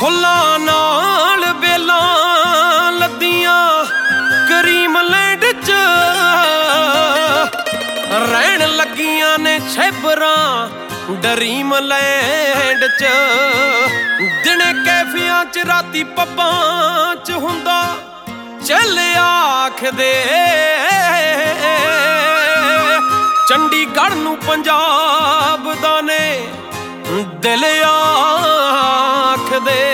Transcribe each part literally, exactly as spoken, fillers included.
ਫੁੱਲਾਂ ਨਾਲ ਬੇਲਾਂ ਲੱਦੀਆਂ cream land ਚ ਰਹਿਣ ਲੱਗੀਆਂ ਨੇ ਛੇਬਰਾਂ ਡਰੀਮ ਲੈਂਡ ਚ। ਦਿਨੇ ਕੈਫੀਆਂ ਚ ਰਾਤੀ ਪੱਬਾਂ ਚ ਹੁੰਦਾ ਚੱਲ ਆਖਦੇ ਚੰਡੀਗੜ੍ਹ ਨੂੰ ਪੰਜਾਬ ਦਾ ਨੇ ਦਿਲ ਆਖਦੇ।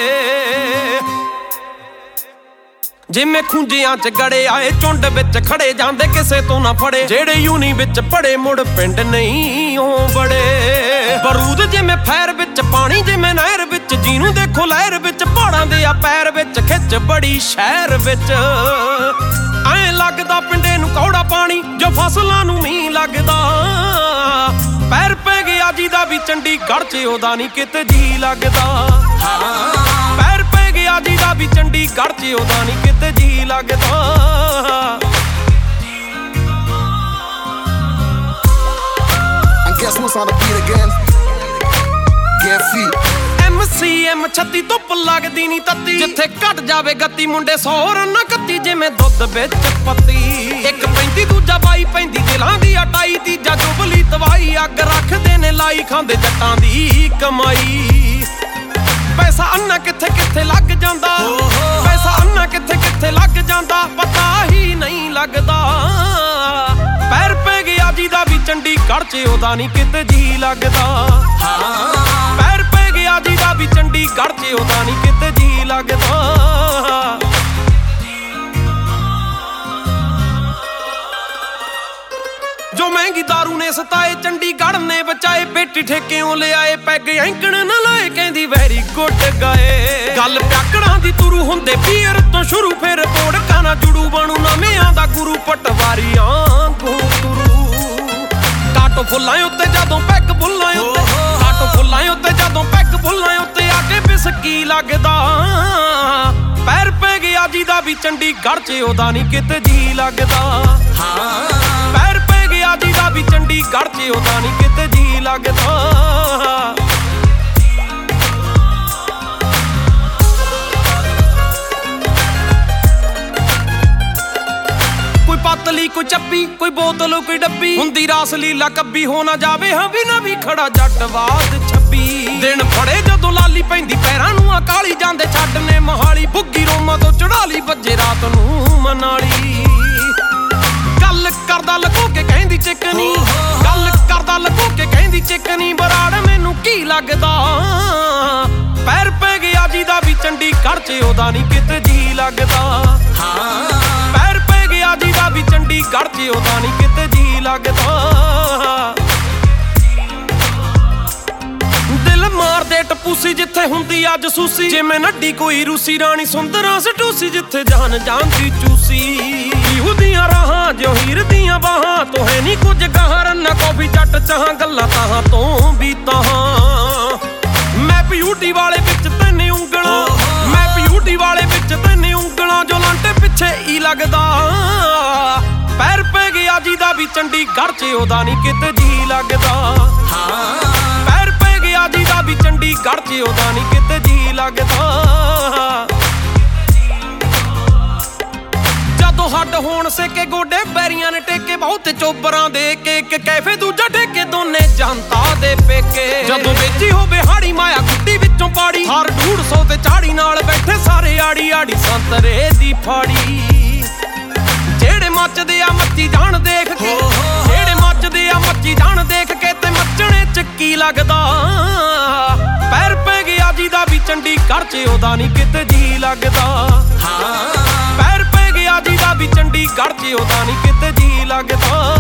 ਜਿਵੇਂ ਖੁੰਝਿਆਂ ਚ ਗੜੇ ਆਏ ਝੁੰਡ ਵਿੱਚ ਖੜੇ ਜਾਂਦੇ ਕਿਸੇ ਤੋਂ ਨਾ ਫੜੇ। ਜਿਹੜੇ ਯੂਨੀ ਵਿੱਚ ਪੜੇ ਮੁੜ ਪਿੰਡ ਨਹੀਂ ਉਹ ਬੜੇ। ਬਰੂਦ ਜਿਵੇਂ ਫੈਰ ਵਿੱਚ ਪਾਣੀ ਜਿਵੇਂ ਨਹਿਰ ਵਿੱਚ ਜਿਹਨੂੰ ਦੇਖੋ ਲਹਿਰ ਵਿੱਚ ਪਹਾੜਾਂ ਦੇ ਆ ਪੈਰ ਵਿੱਚ ਖਿੱਚ ਬੜੀ ਸ਼ਹਿਰ ਵਿੱਚ। ਐਂ ਲੱਗਦਾ ਪਿੰਡੇ ਨੂੰ ਕੌੜਾ ਪਾਣੀ ਜੋ ਫਸਲਾਂ ਨੂੰ ਮੀਂਹ ਲੱਗਦਾ। ਪੈਰ ਪੈ ਗਿਆ ਜਿਹਦਾ ਵੀ ਚੰਡੀਗੜ੍ਹ ਚ ਉਹਦਾ ਨਹੀਂ ਕਿਤੇ ਜੀ ਲੱਗਦਾ। ਪੈਰ ਪੈ ਗਿਆ ਜਿਹਦਾ ਵੀ ਚੰਡੀਗੜ੍ਹ ਚ ਉਹਦਾ ਨਹੀਂ ਕਿਤੇ ਜੀ ਲੱਗਦਾ। ਐਮ ਸੀ ਐਮ ਛੱਤੀ ਧੁੱਪ ਲੱਗਦੀ ਨੀ ਤੱਤੀ ਜਿੱਥੇ ਘਟ ਜਾਵੇ ਗੱਤੀ ਮੁੰਡੇ ਸੌ ਰੰਨਾ ਕੱਤੀ ਜਿਵੇਂ ਦੁੱਧ ਵਿੱਚ ਪੱਤੀ। ਇੱਕ ਪੈਂਦੀ ਦੂਜਾ ਬਾਈ ਪੈਂਦੀ ਦਿਲਾਂ ਦੀ ਅਟਾਈ ਤੀਜਾ ਜੁਬਲੀ ਤਵਾਈ ਅੱਗ ਰੱਖਦੇ ਨੇ ਲਾਈ ਖਾਂਦੇ ਜੱਟਾਂ ਦੀ ਕਮਾਈ। ਪੈਸਾ ਅੰਨਾ ਕਿੱਥੇ ਕਿੱਥੇ ਲੱਗ ਜਾਂਦਾ ਪੈਸਾ ਅੰਨਾ ਕਿੱਥੇ ਕਿੱਥੇ ਲੱਗ ਜਾਂਦਾ ਪਤਾ ਹੀ ਨਹੀਂ ਲੱਗਦਾ। ਪੈਰ ਪੈ ਗਿਆ ਜਿਹਦਾ ਵੀ ਚੰਡੀਗੜ੍ਹ ਚ ਉਹਦਾ ਨਹੀਂ ਕਿਤੇ ਜੀ ਲੱਗਦਾ। ਪੈਰ ਪੈ ਗਿਆ ਜਿਹਦਾ ਵੀ ਚੰਡੀਗੜ੍ਹ ਚ ਉਹਦਾ ਨਹੀਂ ਕਿਤੇ ਜੀ ਲੱਗਦਾ। ਜੋ ਮਹਿੰਗੀ ਦਾਰੂ ਨੇ ਸਤਾਏ ਚੰਡੀਗੜ੍ਹ ਨੇ ਬਚਾਏ। ਬੇਟੀ ਠੇਕਿਓਂ ਲਿਆਏ ਪੈਗ ਐਂਕਣ ਨਾ ਲਾਏ ਕਹਿੰਦੀ ਵੈਰੀ ਗੁੱਡ ਗਏ। ਗੱਲ ਪਿਆਕੜਾਂ ਦੀ ਤੁਰੂ ਹੁੰਦੇ ਪੀਰ ਤੋਂ ਸ਼ੁਰੂ ਫਿਰ ਕੋੜਕਾਂ ਨਾ ਜੁੜੂ ਬਣੂ ਨਵਿਆਂ ਦਾ ਗੁਰੂ ਪਟਵਾਰੀਆਂ ਗੁਰੂ। ਕਾਟੋ ਫੁੱਲਾਂ ਉੱਤੇ ਜਦੋਂ ਪੈਗ ਬੁੱਲਾਂ ਉੱਤੇ ਕਾਟੋ ਫੁੱਲਾਂ ਉੱਤੇ ਜਦੋਂ ਪੈਗ ਬੁੱਲਾਂ ਉੱਤੇ ਆ ਕੇ ਬਿਸਕੀ ਲੱਗਦਾ। ਪੈਰ ਪੈ ਗਿਆ ਜਿਹਦਾ ਵੀ ਚੰਡੀਗੜ੍ਹ ਚ ਉਹਦਾ ਨਹੀਂ ਕਿਤੇ ਜੀ ਲੱਗਦਾ। ਪੈਰ ਪੈ ਗਿਆ ਜਿਹਦਾ ਵੀ ਚੰਡੀਗੜ੍ਹ ਚ ਉਹਦਾ ਨਹੀਂ ਕਿਤੇ ਜੀ ਲੱਗਦਾ। ਕੋਈ ਪਤਲੀ ਕੋਈ ਚੱਪੀ ਕੋਈ ਬੋਤਲ ਕੋਈ ਡੱਬੀ ਹੁੰਦੀ ਰਾਸ ਲੀਲਾ ਕੱਬੀ ਹੋ ਨਾ ਜਾਵੇ ਹਾਂ ਵੀ ਨਾ ਵੀ ਖੜਾ ਜੱਟਵਾਦ ਛੱਬੀ। ਦਿਨ ਫੜੇ ਜਦੋਂ ਲਾਲੀ ਪੈਂਦੀ ਪੈਰਾਂ ਨੂੰ ਆ ਕਾਲੀ ਜਾਂਦੇ ਛੱਡ ਨੇ ਮੋਹਾਲੀ। ਬੁੱਗੀ ਰੋਮਾਂ ਤੋਂ ਚੜਾਲੀ ਵੱਜੇ ਰਾਤ ਨੂੰ ਮਨਾਲੀ। ਗੱਲ ਕਰਦਾ ਲਕੋ ਕੇ ਕਹਿੰਦੀ ਚਿਕਨੀ ਗੱਲ ਕਰਦਾ ਲਕੋ ਕੇ ਕਹਿੰਦੀ ਚਿਕਨੀ ਬਰਾੜ ਮੈਨੂੰ ਕੀ ਲੱਗਦਾ। ਪੈਰ ਪੈ ਗਿਆ ਜਿਹਦਾ ਵੀ ਚੰਡੀਗੜ੍ਹ ਚ ਉਹਦਾ ਨਹੀਂ ਕਿਤੇ ਜੀ ਲੱਗਦਾ। ਪੈਰ ਪੈ ਗਿਆ ਜਿਹਦਾ ਵੀ ਚੰਡੀਗੜ੍ਹ ਚ ਉਹਦਾ ਨਹੀਂ ਕਿਤੇ ਜੀ ਲੱਗਦਾ। ਦਿਲ ਮਾਰਦੇ ਟਪੂਸੀ ਜਿੱਥੇ ਹੁੰਦੀ ਅੱਜ ਸੂਸੀ ਜਿਵੇਂ ਨੱਡੀ ਕੋਈ ਰੂਸੀ ਰਾਣੀ ਸੁੰਦਰਾਂ ਸਟੂਸੀ ਜਿੱਥੇ ਜਾਨ ਜਾਨ ਦੀ ਚੂਸੀ। ਉਹਦੀਆਂ ਰਾਹਾਂ ਜੋ ਹੀਰ ਦੀਆਂ ਬਾਹਾਂ ਤੋਂ ਹੈ ਨੀ ਕੁਝ ਗਾਹਾਂ ਰੰਨਾ ਕੌਫੀ ਜੱਟ ਚਾਹਾਂ ਗੱਲਾਂ ਤਾਹਾਂ ਤੋਂ ਵੀ ਤਾਹਾਂ। ਮੈਂ ਬਿਊਟੀ ਵਾਲੇ ਵਿੱਚ ਤੈਨੇ ਉਂਗਲਾਂ ਮੈਂ ਬਿਊਟੀ ਵਾਲੇ ਵਿੱਚ ਤੈਨੇ ਉਂਗਲਾਂ ਜੋ ਲਾਂਟੇ ਪਿੱਛੇ ਹੀ ਲੱਗਦਾ। ਪੈਰ ਪੈ ਗਿਆ ਜਿਹਦਾ ਵੀ ਚੰਡੀਗੜ੍ਹ ਚ ਉਹਦਾ ਨਹੀਂ ਕਿਤੇ ਜੀ ਲੱਗਦਾ। ਪੈਰ ਪੈ ਗਿਆ ਜਿਹਦਾ ਵੀ ਚੰਡੀਗੜ੍ਹ ਚ ਉਹਦਾ ਨਹੀਂ ਕਿਤੇ ਜੀ ਲੱਗਦਾ। ਜਦੋਂ ਹੱਡ ਹੋਣ ਸੇਕੇ ਗੋਡੇ ਬੈਰੀਆਂ ਨੇ ਟੇਕੇ ਬਹੁਤੇ ਚੋਬਰਾਂ ਦੇ ਕੇ ਇੱਕ ਕੈਫੇ ਦੂਜਾ ਠੇਕੇ ਦੋਨੇ ਜਨਤਾ ਦੇ ਪੇਕੇ। ਜਦੋਂ ਵੇਚੀ ਹੋਵੇ ਹਾੜੀ ਮਾਇਆ ਗੁੱਡੀ ਵਿੱਚੋਂ ਪਾੜੀ ਹਰ ਡੂਢ ਸੌ ਤੇ ਚਾੜੀ ਨਾਲ ਬੈਠੇ ਸਾਰੇ ਆੜੀ ਆੜੀ ਸੰਤਰੇ ਦੀ ਫਾੜੀ। ਜਿਹੜੇ ਮੱਚਦੇ ਆ ਮੱਚੀ ਜਾਣ ਦੇਖ ਕੇ ਜਿਹੜੇ ਮੱਚਦੇ ਆ ਮੱਚੀ ਜਾਣ ਦੇਖ ਕੇ ਤੇ ਮੱਚਣੇ ਚ ਕੀ ਲੱਗਦਾ। ਪੈਰ ਪੈ ਗਿਆ ਜਿਹਦਾ ਵੀ ਚੰਡੀਗੜ੍ਹ ਚ ਉਹਦਾ ਨਹੀਂ ਕਿਤੇ ਜੀ ਲੱਗਦਾ। ਪੈਰ ਪੈ ਗਿਆ ਜਿਹਦਾ ਵੀ ਚੰਡੀਗੜ੍ਹ ਚ ਉਹਦਾ ਨਹੀਂ ਕਿਤੇ ਜੀ ਲੱਗਦਾ।